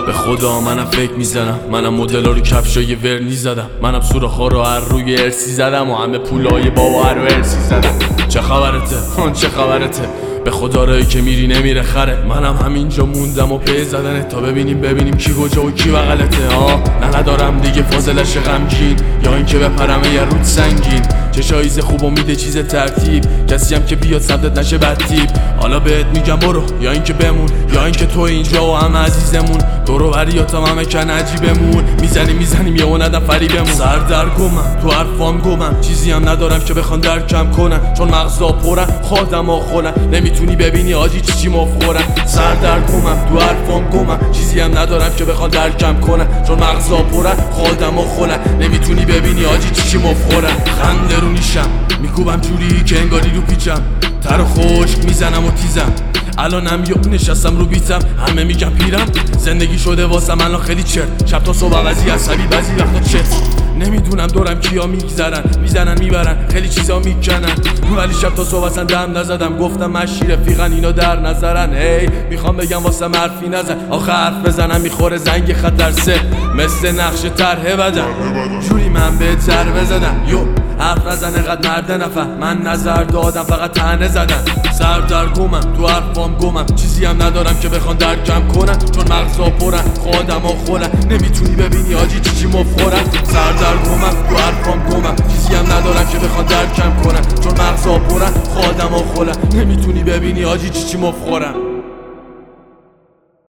به خدا منم فکر میزنم، منم مدلا رو کفشای ورنی زدم، منم سوراخ‌ها رو هر روی ارسی زدم و همه پولای بابا هر رو ارسی زدم. چه خبرته؟ چه خبرته؟ به خدا رایی که میری نمیره خره. منم همینجا موندم و پی زدنه تا ببینیم کی کجا و کی بغلته. نه ندارم دیگه فاضلش غمگین، یا اینکه بپرم یه رود سنگین. چه شایزه خوب و میده چیز ترتیب، کسی هم که بیاد سمتت نشه بدتیب. حالا بهت میگم برو یا اینکه بمون، یا اینکه تو اینجا و همه عزیزمون. دورو بریاتم همه کن عجیبمون، میزنیم یه اون ندم فریبمون. سر در گمم تو حرفام گمم، چیزی هم ندارم که بخوان درکم کنن، چون مغزا پرن خودم آخونن. نمیتونی ببینی آجی چی مفخورن. سر در گمم تو حرفام گمم، چیزی هم ندارم که بخوان درکم کنن، چون مغزا پرن خودم آخونن. نمیتونی ببینی آجی چی مفخورن. خنده رو نیشم میکوبم جوری که انگاری رو پیچم، تر خشک میزنم و تیزم. الانم یه نشستم رو بیتم، همه میگم پیرم، زندگی شده واسم الان خیلی چرت. شب تا صبح عوضی عصبی، بعضی وقتا چت. نمیدونم دورم کیا میزنن میبرن، خیلی چیزا میکنن، ولی شب تا صبح اصلا دم نزدم. گفتم مشی رفیقن اینا در نظرن. هی میخوام بگم واسه حرفی نزن، آخه حرف بزنم میخوره زنگ خطر سه، مثل نقش طرح بدن جوری من بهتر بزدم. یو حرف نزن قد مرد نفهم، من نظر دادم فقط تنه زدن. سر در گمم تو حرفام گمم، چیزی هم ندارم که بخوان درکم کنن، چون مغزا پرن خودم آخونن. نمیتونی ببینی آجی چی مفخورن. سر در گمم تو حرفام گمم، چیزی هم ندارم که بخوان درکم کنن، چون مغزا پرن خودم آخونن. نمیتونی ببینی آجی چی مفخورن.